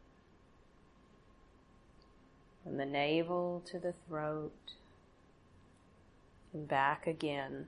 from the navel to the throat and back again.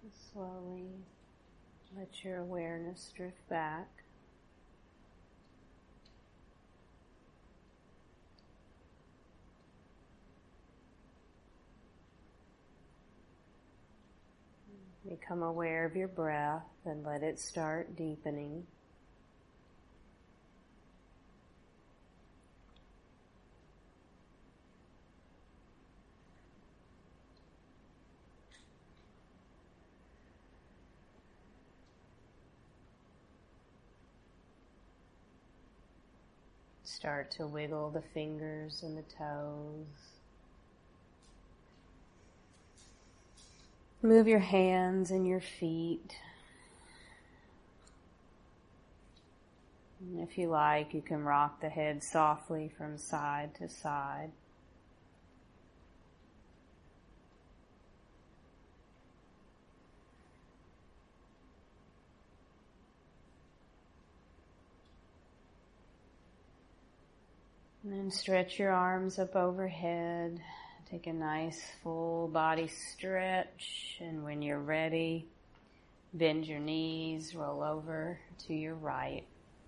Slowly let your awareness drift back. Become aware of your breath and let it start deepening. Start to wiggle the fingers and the toes. Move your hands and your feet. And if you like, you can rock the head softly from side to side. And then stretch your arms up overhead. Take a nice full body stretch. And when you're ready, bend your knees, roll over to your right.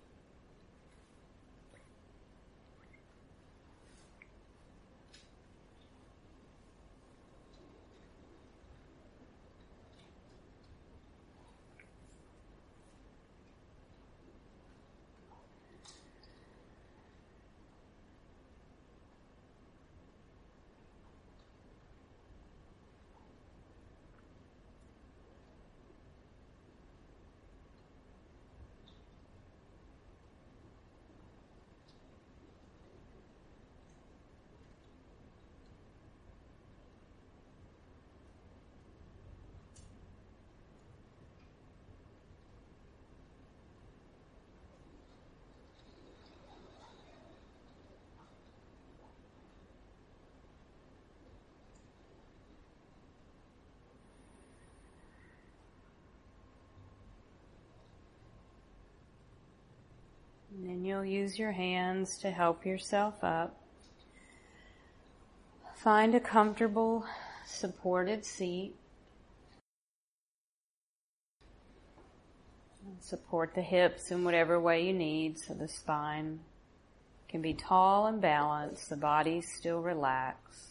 And then you'll use your hands to help yourself up. Find a comfortable, supported seat. Support the hips in whatever way you need so the spine can be tall and balanced, the body still relaxed.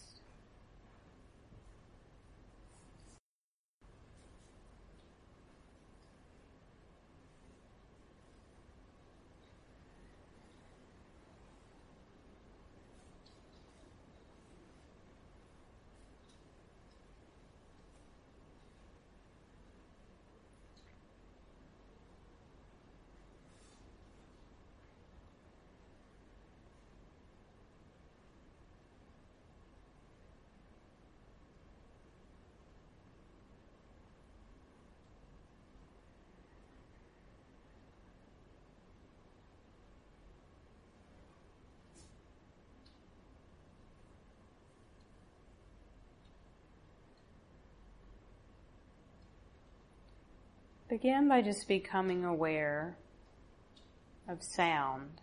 Begin by just becoming aware of sound.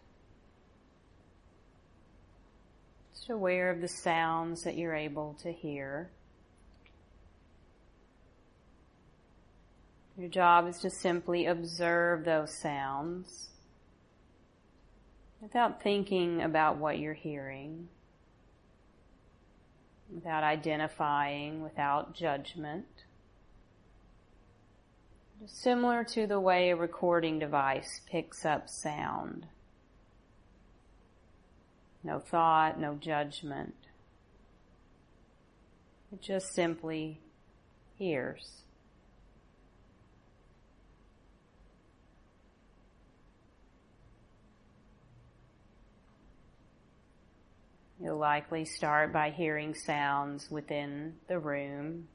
Just aware of the sounds that you're able to hear. Your job is to simply observe those sounds without thinking about what you're hearing, without identifying, without judgment. Just similar to the way a recording device picks up sound. No thought, no judgment. It just simply hears. You'll likely start by hearing sounds within the room.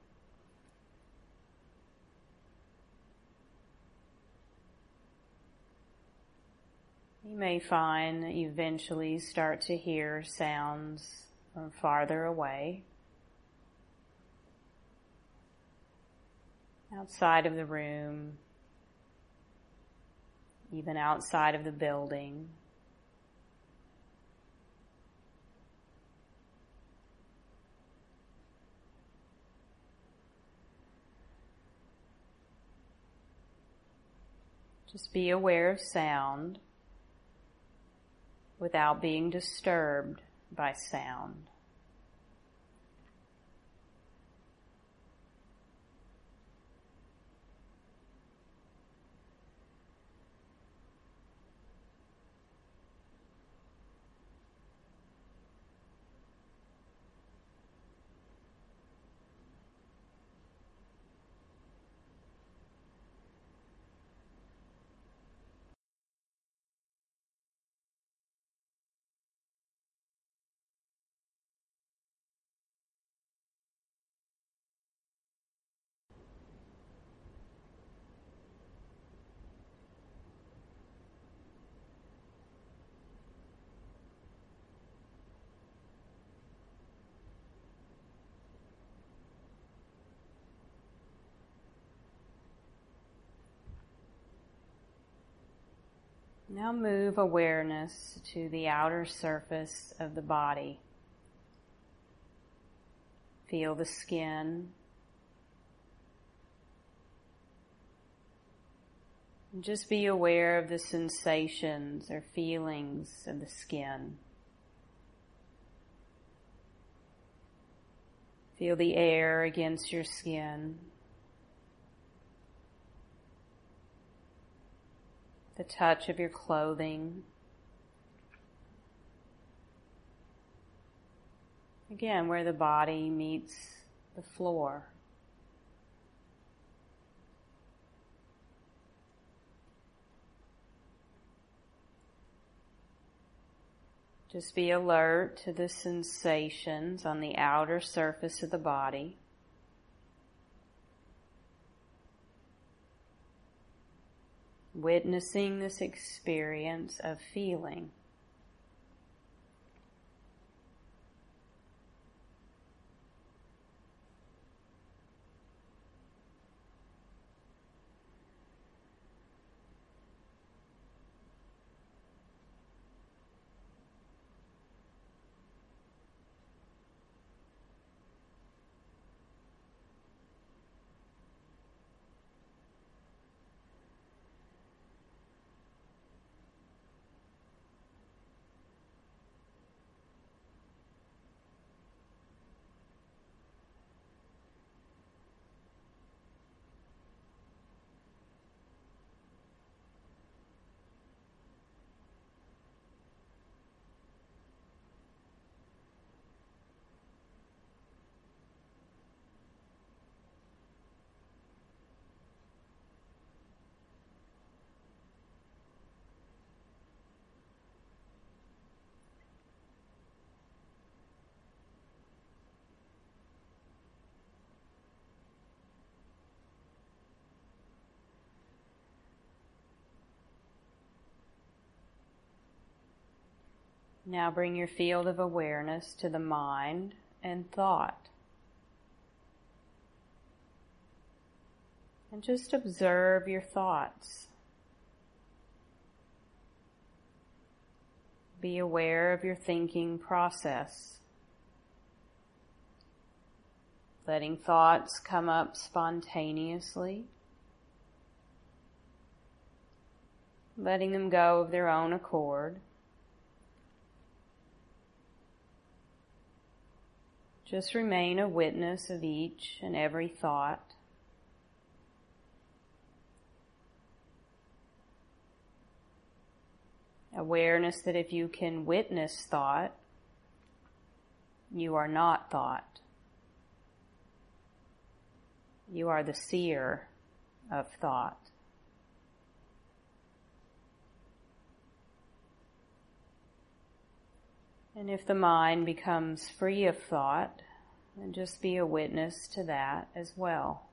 You may find that you eventually start to hear sounds from farther away, outside of the room, even outside of the building. Just be aware of sound without being disturbed by sound. Now move awareness to the outer surface of the body. Feel the skin. And just be aware of the sensations or feelings of the skin. Feel the air against your skin. The touch of your clothing. Again, where the body meets the floor. Just be alert to the sensations on the outer surface of the body. Witnessing this experience of feeling. Now bring your field of awareness to the mind and thought. And just observe your thoughts. Be aware of your thinking process. Letting thoughts come up spontaneously. Letting them go of their own accord. Just remain a witness of each and every thought. Awareness that if you can witness thought, you are not thought. You are the seer of thought. And if the mind becomes free of thought, then just be a witness to that as well.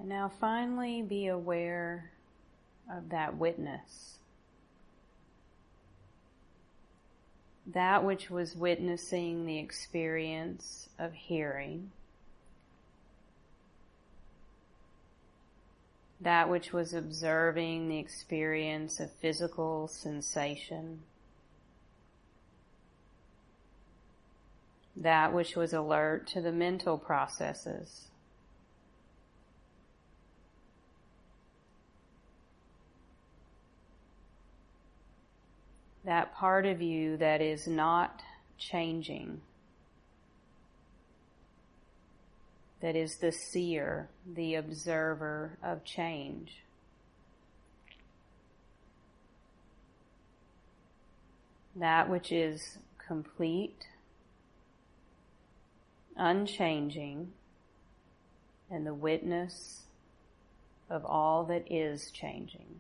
And now finally be aware of that witness. That which was witnessing the experience of hearing. That which was observing the experience of physical sensation. That which was alert to the mental processes. That part of you that is not changing. That is the seer, the observer of change. That which is complete, unchanging, and the witness of all that is changing.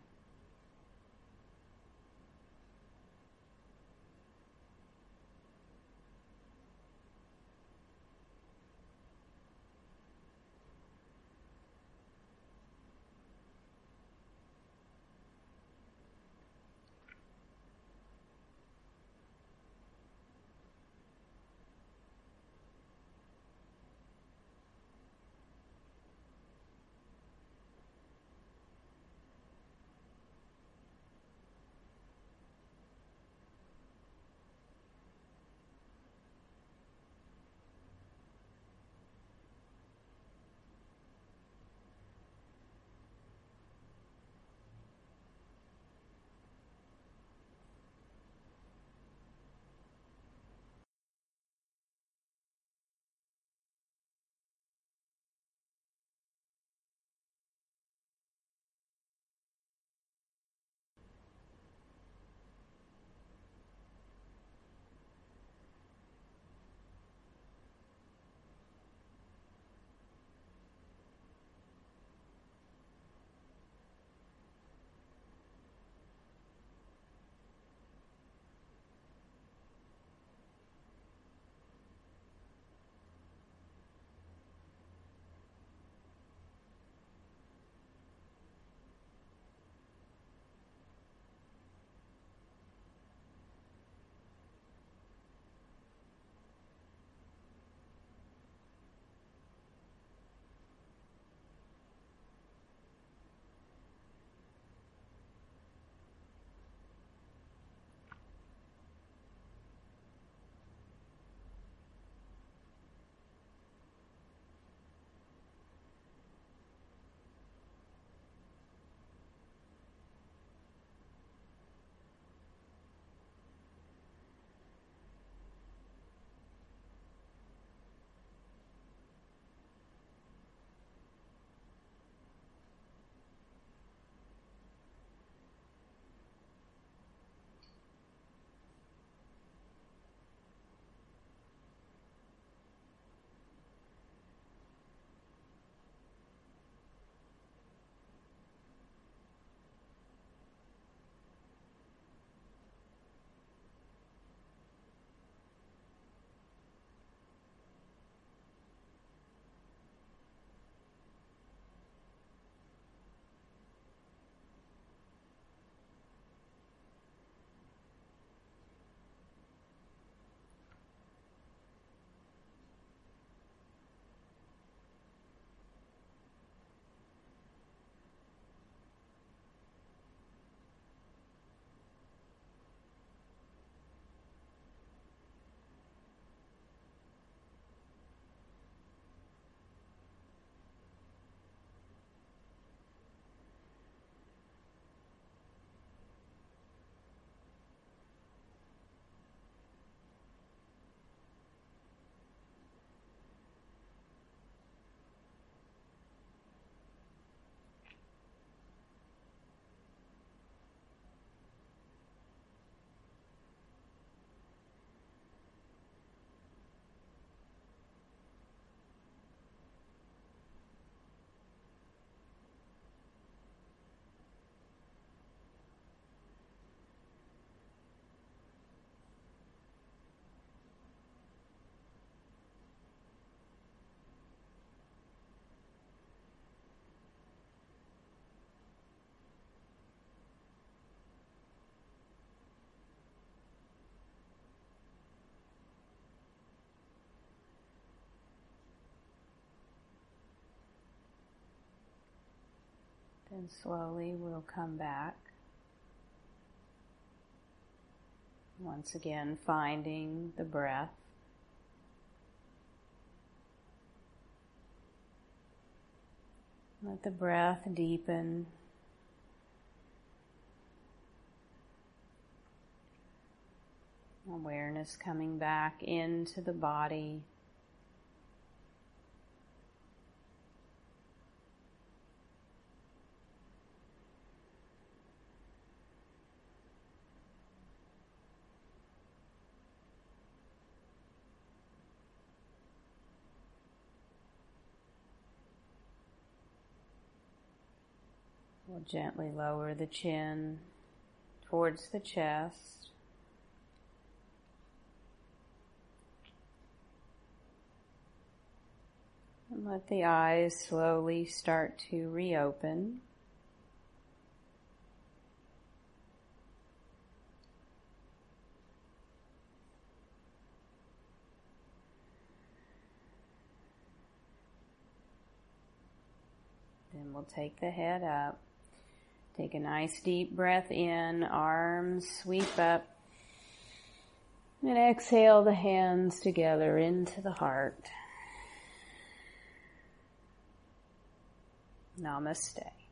And slowly we'll come back. Once again, finding the breath. Let the breath deepen. Awareness coming back into the body. We'll gently lower the chin towards the chest. And let the eyes slowly start to reopen. Then we'll take the head up. Take a nice deep breath in, arms sweep up, and exhale the hands together into the heart. Namaste.